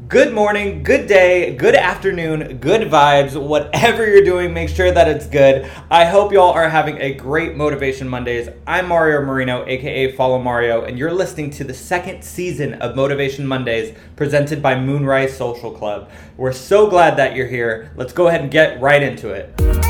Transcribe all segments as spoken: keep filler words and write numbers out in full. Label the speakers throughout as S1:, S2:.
S1: Good morning, good day, good afternoon, good vibes, whatever you're doing, make sure that it's good. I hope y'all are having a great Motivation Mondays. I'm Mario Marino, aka Follow Mario, and you're listening to the second season of Motivation Mondays presented by Moonrise Social Club. We're so glad that you're here. Let's go ahead and get right into it.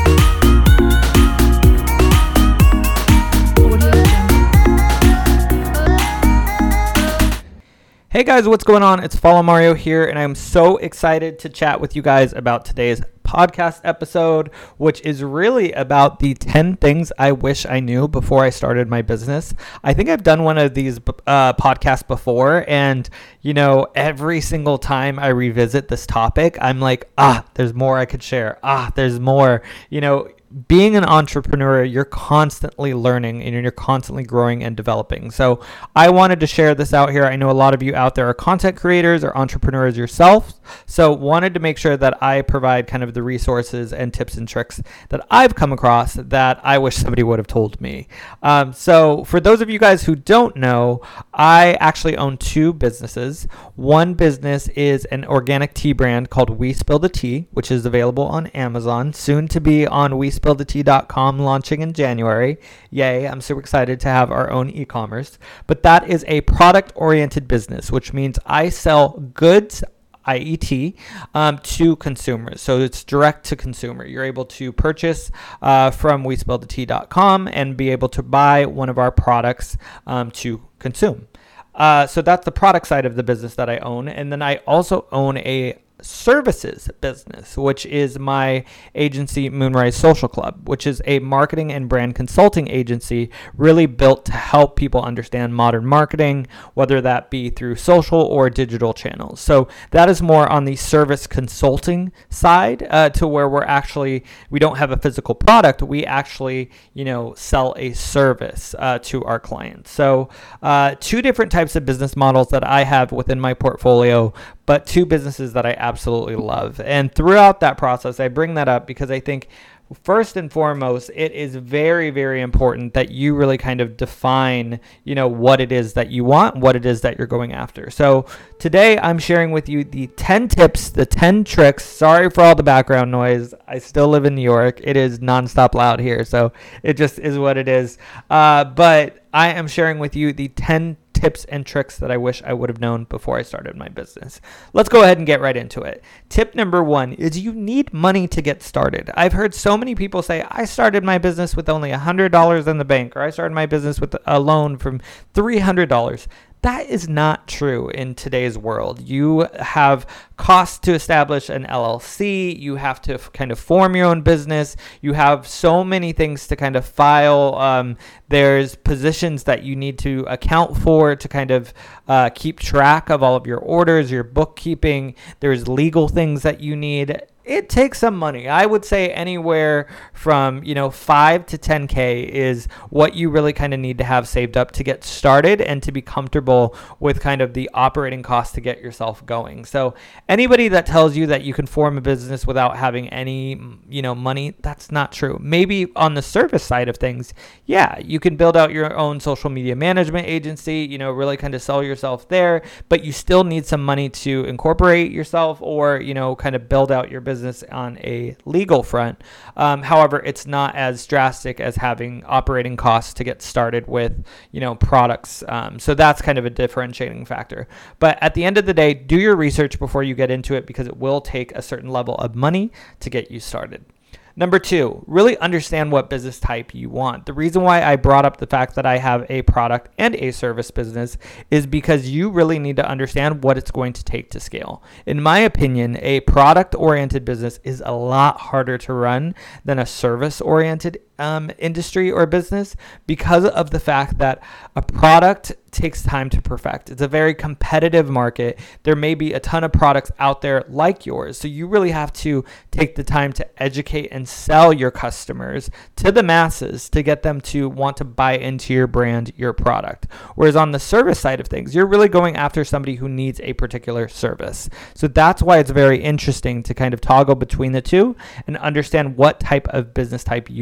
S1: Hey guys, what's going on? It's Follow Mario here, and I'm so excited to chat with you guys about today's podcast episode, which is really about the ten things I wish I knew before I started my business. I think I've done one of these uh, podcasts before, and you know, every single time I revisit this topic, I'm like, ah, there's more I could share. Ah, there's more, you know. Being an entrepreneur, you're constantly learning and you're constantly growing and developing. So I wanted to share this out here. I know a lot of you out there are content creators or entrepreneurs yourself. So wanted to make sure that I provide kind of the resources and tips and tricks that I've come across that I wish somebody would have told me. Um, so for those of you guys who don't know, I actually own two businesses. One business is an organic tea brand called We Spill the Tea, which is available on Amazon, soon to be on we spill the tea dot com, launching in January. Yay, I'm super excited to have our own e-commerce. But that is a product-oriented business, which means I sell goods, that is tea, um, to consumers. So it's direct to consumer. You're able to purchase uh, from we spill the tea dot com and be able to buy one of our products um, to consume. Uh, so that's the product side of the business that I own. And then I also own a services business, which is my agency, Moonrise Social Club, which is a marketing and brand consulting agency really built to help people understand modern marketing, whether that be through social or digital channels. So that is more on the service consulting side, uh, to where we're actually, we don't have a physical product. We actually, you know, sell a service uh, to our clients. So uh, two different types of business models that I have within my portfolio, but two businesses that I absolutely love. And throughout that process, I bring that up because I think first and foremost, it is very, very important that you really kind of define, you know, what it is that you want, what it is that you're going after. So today I'm sharing with you the ten tips, the ten tricks. Sorry for all the background noise. I still live in New York. It is nonstop loud here. So it just is what it is. Uh, but I am sharing with you the ten tips and tricks that I wish I would have known before I started my business. Let's go ahead and get right into it. Tip number one is you need money to get started. I've heard so many people say, I started my business with only one hundred dollars in the bank, or I started my business with a loan from three hundred dollars. That is not true in today's world. You have costs to establish an L L C. You have to f- kind of form your own business. You have so many things to kind of file. Um, there's positions that you need to account for to kind of uh, keep track of all of your orders, your bookkeeping. There's legal things that you need. It takes some money. I would say anywhere from, you know, five to ten K is what you really kind of need to have saved up to get started and to be comfortable with kind of the operating costs to get yourself going. So anybody that tells you that you can form a business without having any, you know, money, that's not true. Maybe on the service side of things, yeah, you can build out your own social media management agency, you know, really kind of sell yourself there, but you still need some money to incorporate yourself or, you know, kind of build out your business business on a legal front. Um, however, it's not as drastic as having operating costs to get started with, you know, products. Um, so that's kind of a differentiating factor. But at the end of the day, do your research before you get into it because it will take a certain level of money to get you started. Number two, really understand what business type you want. The reason why I brought up the fact that I have a product and a service business is because you really need to understand what it's going to take to scale. In my opinion, a product-oriented business is a lot harder to run than a service-oriented um, industry or business because of the fact that a product takes time to perfect. It's a very competitive market. There may be a ton of products out there like yours. So you really have to take the time to educate and sell your customers to the masses to get them to want to buy into your brand, your product. Whereas on the service side of things, you're really going after somebody who needs a particular service. So that's why it's very interesting to kind of toggle between the two and understand what type of business type you want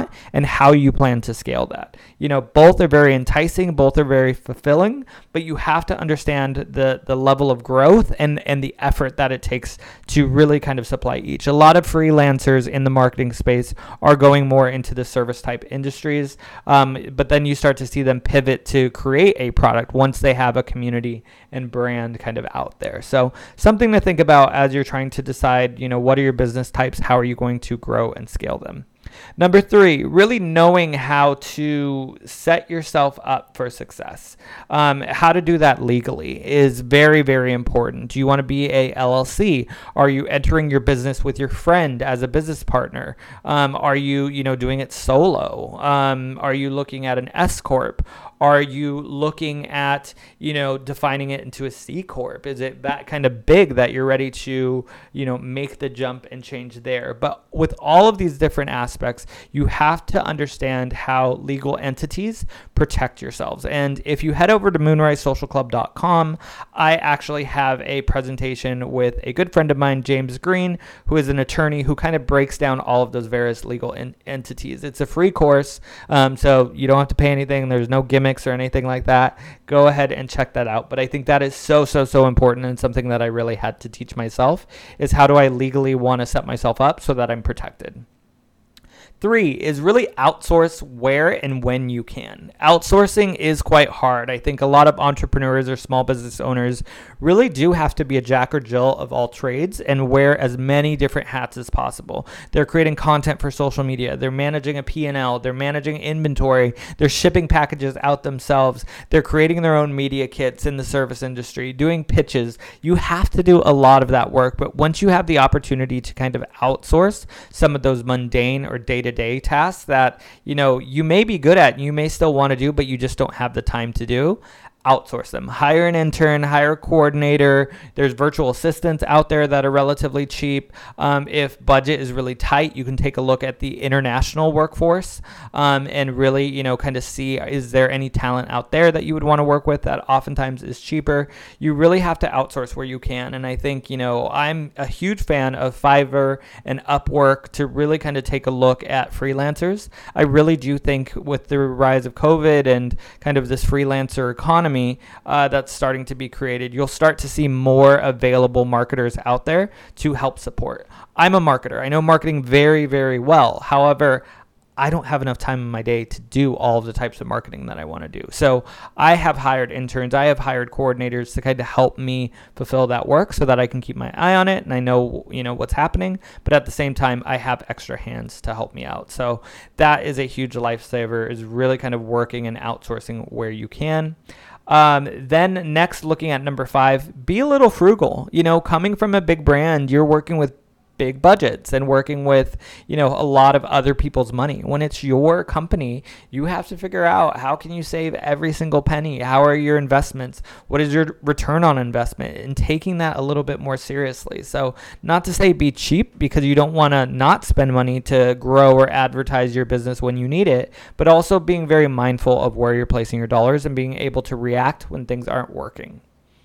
S1: want and how you plan to scale that. You know, both are very enticing, both are very fulfilling, but you have to understand the the level of growth and and the effort that it takes to really kind of supply each. A lot of freelancers in the marketing space are going more into the service type industries, um, but then you start to see them pivot to create a product once they have a community and brand kind of out there. So something to think about as you're trying to decide, you know, what are your business types, how are you going to grow and scale them. Number three, really knowing how to set yourself up for success. Um, how to do that legally is very, very important. Do you want to be a L L C? Are you entering your business with your friend as a business partner? Um, are you, you know, doing it solo? Um, are you looking at an S corp? Are you looking at, you know, defining it into a C corp? Is it that kind of big that you're ready to, you know, make the jump and change there? But with all of these different aspects, you have to understand how legal entities protect yourselves. And if you head over to moonrise social club dot com, I actually have a presentation with a good friend of mine, James Green, who is an attorney who kind of breaks down all of those various legal en- entities. It's a free course, um, so you don't have to pay anything. There's no gimmick or anything like that. Go ahead and check that out. But I think that is so, so, so important, and something that I really had to teach myself is how do I legally want to set myself up so that I'm protected. Three is really outsource where and when you can. Outsourcing is quite hard. I think a lot of entrepreneurs or small business owners really do have to be a jack or Jill of all trades and wear as many different hats as possible. They're creating content for social media. They're managing a P and L. They're managing inventory. They're shipping packages out themselves. They're creating their own media kits in the service industry, doing pitches. You have to do a lot of that work. But once you have the opportunity to kind of outsource some of those mundane or data day tasks that, you know, you may be good at and you may still want to do, but you just don't have the time to do, outsource them. Hire an intern, hire a coordinator. There's virtual assistants out there that are relatively cheap. Um, if budget is really tight, you can take a look at the international workforce um, and really, you know, kind of see, is there any talent out there that you would want to work with that oftentimes is cheaper? You really have to outsource where you can. And I think, you know, I'm a huge fan of Fiverr and Upwork to really kind of take a look at freelancers. I really do think with the rise of COVID and kind of this freelancer economy, Uh, that's starting to be created, you'll start to see more available marketers out there to help support. I'm a marketer. I know marketing very, very well. However, I don't have enough time in my day to do all of the types of marketing that I want to do. So I have hired interns. I have hired coordinators to kind of help me fulfill that work so that I can keep my eye on it and I know, you know, what's happening. But at the same time, I have extra hands to help me out. So that is a huge lifesaver, is really kind of working and outsourcing where you can. Um, then next, looking at number five, be a little frugal. You know, coming from a big brand, you're working with big budgets and working with, you know, a lot of other people's money. When it's your company, you have to figure out how can you save every single penny? How are your investments? What is your return on investment? And taking that a little bit more seriously. So not to say be cheap, because you don't want to not spend money to grow or advertise your business when you need it, but also being very mindful of where you're placing your dollars and being able to react when things aren't working.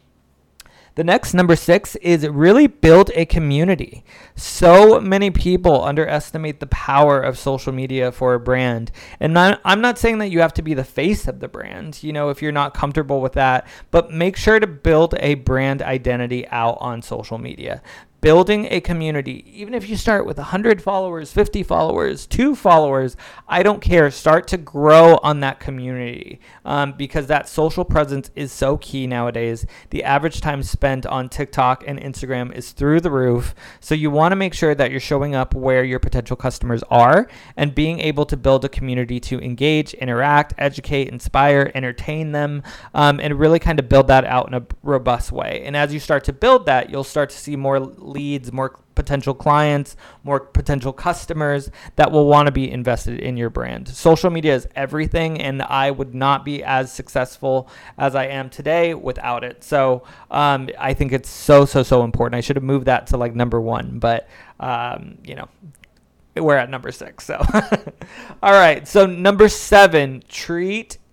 S1: The next, number six, is really build a community. So many people underestimate the power of social media for a brand. And not, I'm not saying that you have to be the face of the brand, you know, if you're not comfortable with that, but make sure to build a brand identity out on social media. Building a community, even if you start with one hundred followers, fifty followers, two followers, I don't care. Start to grow on that community um, because that social presence is so key nowadays. The average time spent on TikTok and Instagram is through the roof. So you want to make sure that you're showing up where your potential customers are and being able to build a community to engage, interact, educate, inspire, entertain them, um, and really kind of build that out in a robust way. And as you start to build that, you'll start to see more leads, more potential clients, more potential customers that will want to be invested in your brand. Social media is everything, and I would not be as successful as I am today without it. So um, I think it's so, so, so important. I should have moved that to like number one, but um, you know, we're at number six. So all right. So number seven, treat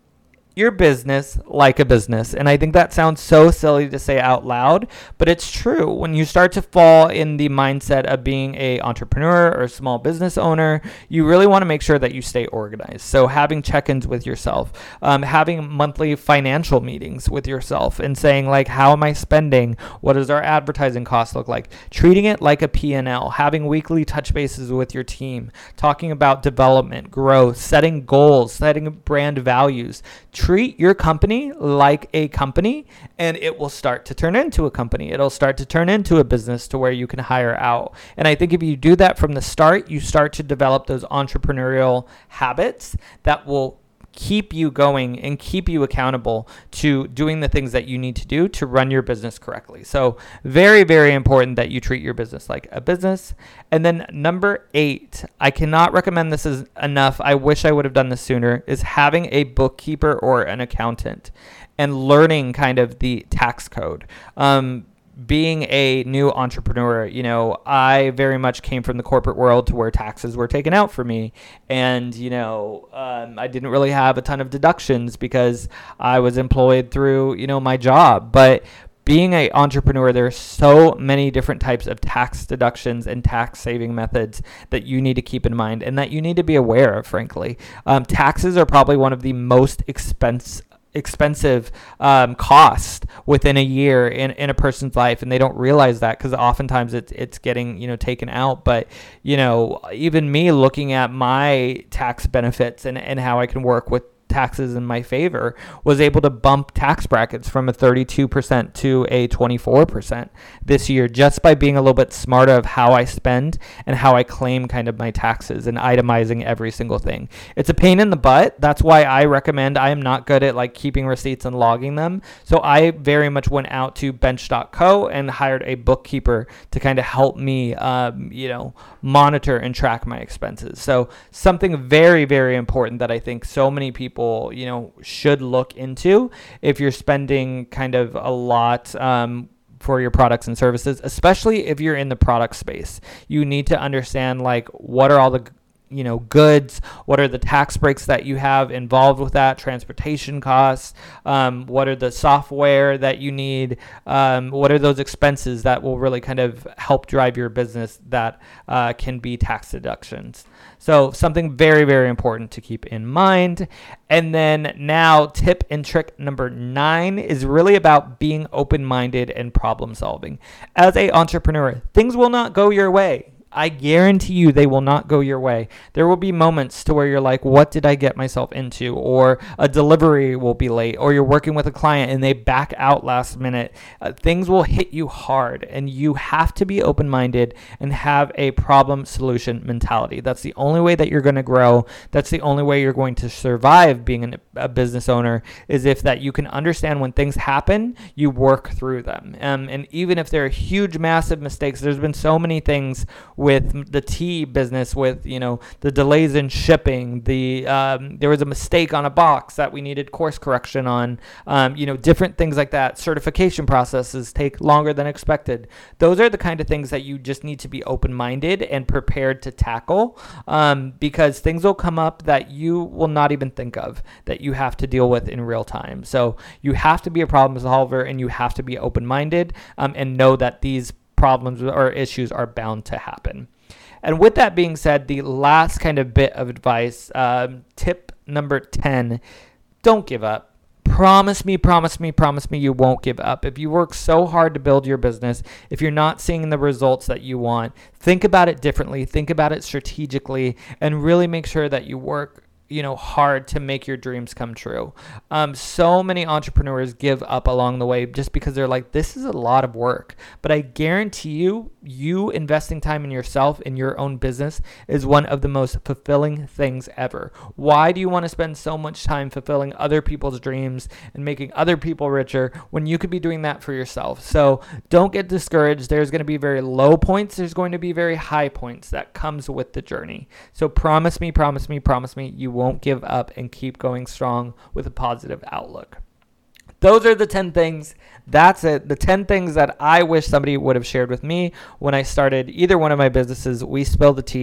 S1: your business like a business. And I think that sounds so silly to say out loud, but it's true. When you start to fall in the mindset of being a entrepreneur or a small business owner, you really want to make sure that you stay organized. So having check-ins with yourself, um, having monthly financial meetings with yourself and saying like, how am I spending? What does our advertising cost look like? Treating it like a P and L, having weekly touch bases with your team, talking about development, growth, setting goals, setting brand values. Treat your company like a company, and it will start to turn into a company. It'll start to turn into a business to where you can hire out. And I think if you do that from the start, you start to develop those entrepreneurial habits that will keep you going and keep you accountable to doing the things that you need to do to run your business correctly. So very, very important that you treat your business like a business. And then number eight, I cannot recommend this as enough. I wish I would have done this sooner, is having a bookkeeper or an accountant and learning kind of the tax code. Um, Being a new entrepreneur, you know, I very much came from the corporate world to where taxes were taken out for me. And, you know, um, I didn't really have a ton of deductions because I was employed through, you know, my job. But being an entrepreneur, there's so many different types of tax deductions and tax saving methods that you need to keep in mind and that you need to be aware of, frankly. Um, taxes are probably one of the most expensive expensive um, cost within a year in, in a person's life, and they don't realize that because oftentimes it's it's getting you know taken out. But you know even me looking at my tax benefits and, and how I can work with taxes in my favor, was able to bump tax brackets from a thirty-two percent to a twenty-four percent this year just by being a little bit smarter of how I spend and how I claim kind of my taxes and itemizing every single thing. It's a pain in the butt. That's why I recommend, I am not good at like keeping receipts and logging them. So I very much went out to bench dot co and hired a bookkeeper to kind of help me, um, you know, monitor and track my expenses. So something very, very important that I think so many people you know should look into if you're spending kind of a lot um, for your products and services, especially if you're in the product space. You need to understand like what are all the you know, goods, what are the tax breaks that you have involved with that, transportation costs, um, what are the software that you need, um, what are those expenses that will really kind of help drive your business that uh, can be tax deductions. So something very, very important to keep in mind. And then now tip and trick number nine is really about being open-minded and problem solving. As an entrepreneur, things will not go your way. I guarantee you they will not go your way. There will be moments to where you're like, what did I get myself into? Or a delivery will be late, or you're working with a client and they back out last minute. Uh, things will hit you hard, and you have to be open-minded and have a problem solution mentality. That's the only way that you're going to grow. That's the only way you're going to survive being an, a business owner, is if that you can understand when things happen, you work through them. Um, and even if they're huge, massive mistakes, there's been so many things with the tea business, with you know the delays in shipping, the um, there was a mistake on a box that we needed course correction on, um, you know different things like that. Certification processes take longer than expected. Those are the kind of things that you just need to be open-minded and prepared to tackle, um, because things will come up that you will not even think of that you have to deal with in real time. So you have to be a problem solver, and you have to be open-minded, um, and know that these problems or issues are bound to happen. And with that being said, the last kind of bit of advice, um, tip number ten, don't give up. Promise me, promise me, promise me you won't give up. If you work so hard to build your business, if you're not seeing the results that you want, think about it differently, think about it strategically, and really make sure that you work you know, hard to make your dreams come true. Um, so many entrepreneurs give up along the way just because they're like, this is a lot of work. But I guarantee you, you investing time in yourself, in your own business, is one of the most fulfilling things ever. Why do you want to spend so much time fulfilling other people's dreams and making other people richer when you could be doing that for yourself? So don't get discouraged. There's going to be very low points. There's going to be very high points that comes with the journey. So promise me, promise me, promise me, you won't won't give up, and keep going strong with a positive outlook. Those are the ten things. That's it. The ten things that I wish somebody would have shared with me when I started either one of my businesses, We Spill the Tea,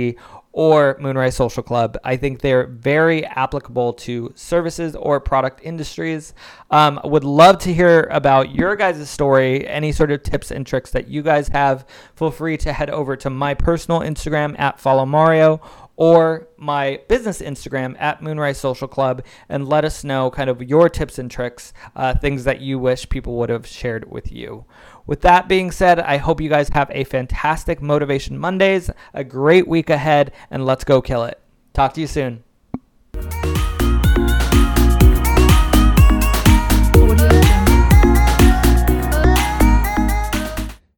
S1: or Moonrise Social Club. I think they're very applicable to services or product industries. Um, would love to hear about your guys' story, any sort of tips and tricks that you guys have. Feel free to head over to my personal Instagram at Follow Mario or my business Instagram at Moonrise Social Club and let us know kind of your tips and tricks, uh, things that you wish people would have shared with you. With that being said, I hope you guys have a fantastic Motivation Mondays, a great week ahead, and let's go kill it. Talk to you soon.